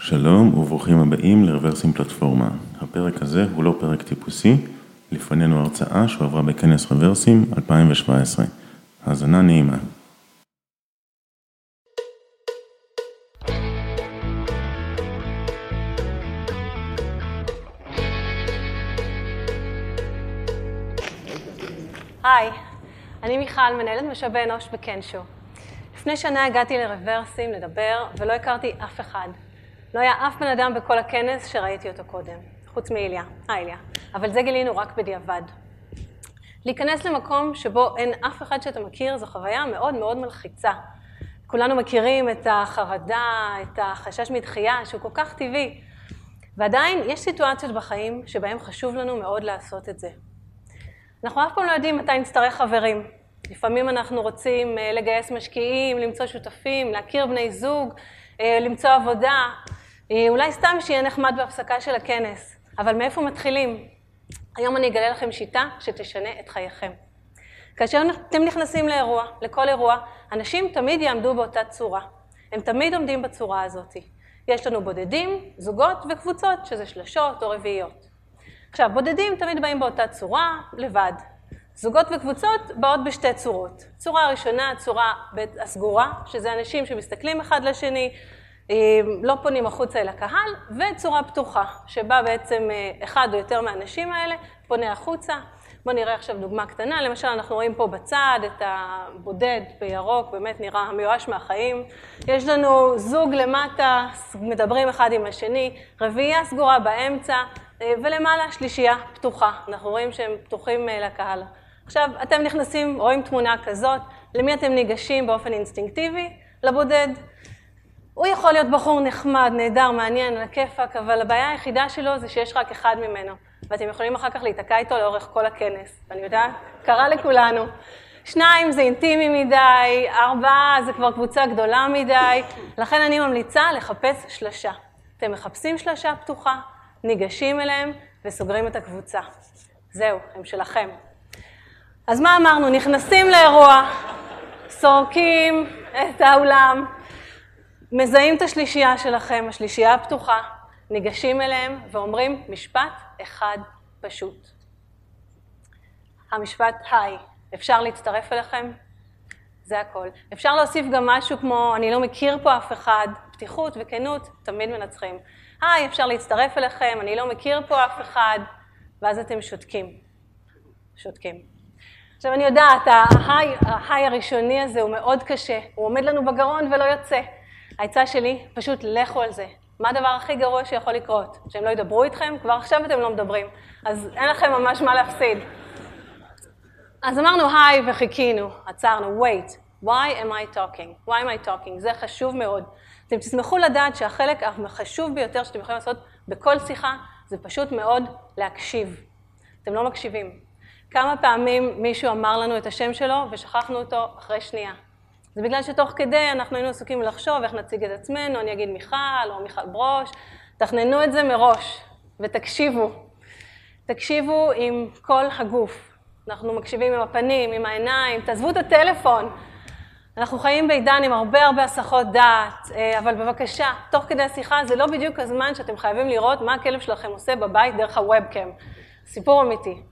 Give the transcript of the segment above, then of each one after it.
שלום וברוכים הבאים לרוורסים פלטפורמה. הפרק הזה הוא לא פרק טיפוסי, לפנינו הרצאה שהועברה בכנס רוורסים 2017. האזנה נעימה. היי, אני מיכל, מנהלת משאבי אנוש בקנשו. לפני שנה הגעתי לרוורסים לדבר ולא הכרתי אף אחד. לא היה אף בן אדם בכל הכנס שראיתי אותו קודם, חוץ מאיליה. איליה. אבל זה גילינו רק בדיעבד. להיכנס למקום שבו אין אף אחד שאתה מכיר זו חוויה מאוד מאוד מלחיצה. כולנו מכירים את החרדה, את החשש מדחייה, שהוא כל כך טבעי. ועדיין יש סיטואציות בחיים שבהם חשוב לנו מאוד לעשות את זה. אנחנו אף פעם לא יודעים מתי נצטרך חברים. לפעמים אנחנו רוצים לגייס משקיעים, למצוא שותפים, להכיר בני זוג, למצוא עבודה, אולי סתם שיהיה נחמד בהפסקה של הכנס. אבל מאיפה מתחילים? היום אני אגלה לכם שיטה שתשנה את חייכם. כאשר אתם נכנסים לאירוע, לכל אירוע, אנשים תמיד יעמדו באותה צורה. הם תמיד עומדים בצורה הזאת. יש לנו בודדים, זוגות וקבוצות, שזה שלשות או רביעיות. עכשיו, בודדים תמיד באים באותה צורה, לבד. זוגות וקבוצות באות בשתי צורות. צורה הראשונה, צורה הסגורה, שזה אנשים שמסתכלים אחד לשני, לא פונים החוצה אל הקהל, וצורה פתוחה, שבה בעצם אחד או יותר מהאנשים האלה פונה החוצה. בואו נראה עכשיו דוגמה קטנה, למשל אנחנו רואים פה בצד את הבודד בירוק, באמת נראה המיואש מהחיים. יש לנו זוג למטה, מדברים אחד עם השני, רביעייה סגורה באמצע, ולמעלה שלישייה פתוחה. אנחנו רואים שהם פתוחים לקהל. עכשיו, אתם נכנסים, רואים תמונה כזאת, למי אתם ניגשים באופן אינסטינקטיבי? לבודד. הוא יכול להיות בחור נחמד, נהדר, מעניין, על הכיפק, אבל הבעיה היחידה שלו זה שיש רק אחד ממנו. ואתם יכולים אחר כך להיתקע איתו לאורך כל הכנס. אני יודעת, קרה לכולנו. 2 זה אינטימי מדי, 4 זה כבר קבוצה גדולה מדי, לכן אני ממליצה לחפש שלשה. אתם מחפשים שלשה פתוחה, ניגשים אליהם וסוגרים את הקבוצה. זהו, הם שלכם. אז מה אמרנו? נכנסים לאירוע, סורקים את האולם, מזהים את השלישייה שלכם, השלישייה הפתוחה, ניגשים אליהם ואומרים משפט אחד פשוט. המשפט, היי, אפשר להצטרף אליכם? זה הכל. אפשר להוסיף גם משהו כמו, אני לא מכיר פה אף אחד, פתיחות וכנות, תמיד מנצחים. היי, אפשר להצטרף אליכם, אני לא מכיר פה אף אחד, ואז אתם שותקים. עכשיו אני יודעת, ההיי הראשוני הזה הוא מאוד קשה, הוא עומד לנו בגרון ולא יוצא. העצה שלי, פשוט לכו על זה. מה הדבר הכי גרוע שיכול לקרות? שהם לא ידברו איתכם? כבר עכשיו אתם לא מדברים. אז אין לכם ממש מה להפסיד. אז אמרנו היי וחיכינו, עצרנו, wait, why am I talking? זה חשוב מאוד. אתם תשמחו לדעת שהחלק החשוב ביותר שאתם יכולים לעשות בכל שיחה, זה פשוט מאוד להקשיב. אתם לא מקשיבים. כמה פעמים מישהו אמר לנו את השם שלו ושכחנו אותו אחרי שנייה. זה בגלל שתוך כדי אנחנו היינו עסוקים לחשוב איך נציג את עצמנו, אני אגיד מיכל או מיכל ברוש. תכננו את זה מראש ותקשיבו. תקשיבו עם כל הגוף. אנחנו מקשיבים עם הפנים, עם העיניים, תעזבו את הטלפון. אנחנו חיים בעידן עם הרבה הסחות דעת, אבל בבקשה, תוך כדי השיחה זה לא בדיוק הזמן שאתם חייבים לראות מה הכלב שלכם עושה בבית דרך הוובקאם. סיפור אמיתי.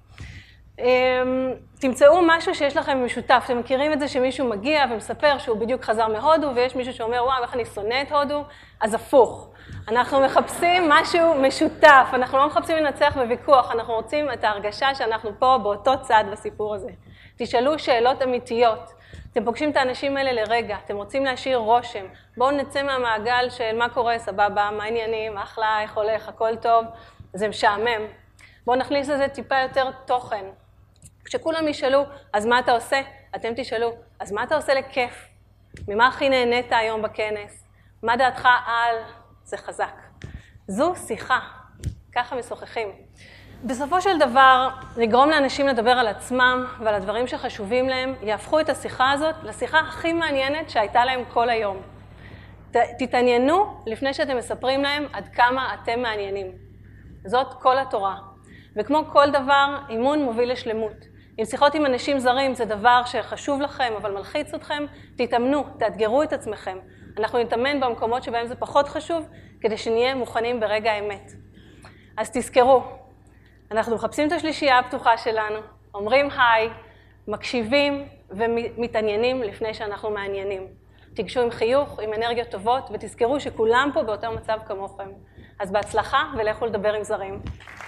תמצאו משהו שיש לכם משותף. אתם מכירים את זה שמישהו מגיע ומספר שהוא בדיוק חזר מהודו, ויש מישהו שאומר, וואו, איך אני שונא את הודו? אז הפוך. אנחנו מחפשים משהו משותף. אנחנו לא מחפשים לנצח בוויכוח, אנחנו רוצים את ההרגשה שאנחנו פה באותו צד בסיפור הזה. תשאלו שאלות אמיתיות. אתם פוגשים את האנשים האלה לרגע, אתם רוצים להשאיר רושם. בואו נצא מהמעגל של מה קורה, סבבה, מה העניינים, אחלה, איך הולך, הכל טוב. זה משעמם. בואו נכניס לזה טיפה יותר תוכן. כשכולם ישאלו, אז מה אתה עושה? אתם תשאלו, אז מה אתה עושה לכיף? ממה הכי נהנית היום בכנס? מה דעתך על? זה חזק. זו שיחה. ככה משוחחים. בסופו של דבר, לגרום לאנשים לדבר על עצמם ועל הדברים שחשובים להם, יהפכו את השיחה הזאת לשיחה הכי מעניינת שהייתה להם כל היום. תתעניינו לפני שאתם מספרים להם עד כמה אתם מעניינים. זאת כל התורה. וכמו כל דבר, אימון מוביל לשלמות. אם שיחות עם אנשים זרים זה דבר שחשוב לכם, אבל מלחיץ אתכם, תתאמנו, תאתגרו את עצמכם. אנחנו נתאמן במקומות שבהם זה פחות חשוב, כדי שנהיה מוכנים ברגע האמת. אז תזכרו, אנחנו מחפשים את השלישייה הפתוחה שלנו, אומרים היי, מקשיבים ומתעניינים לפני שאנחנו מעניינים. תיגשו עם חיוך, עם אנרגיות טובות, ותזכרו שכולם פה באותו מצב כמוכם. אז בהצלחה ולכו לדבר עם זרים.